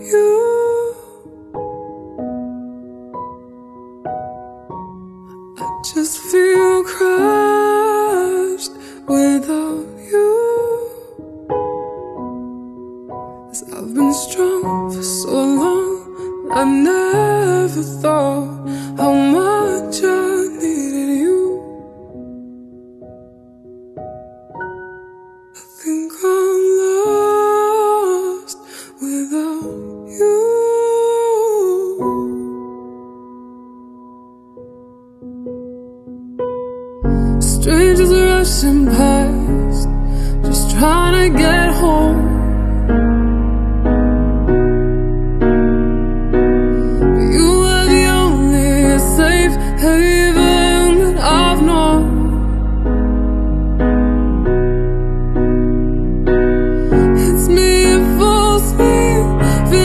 you. I just feel crushed without you. 'Cause I've been strong for so long, I never thought how much I needed you. I think I'm lost without you. Strangers rushing by,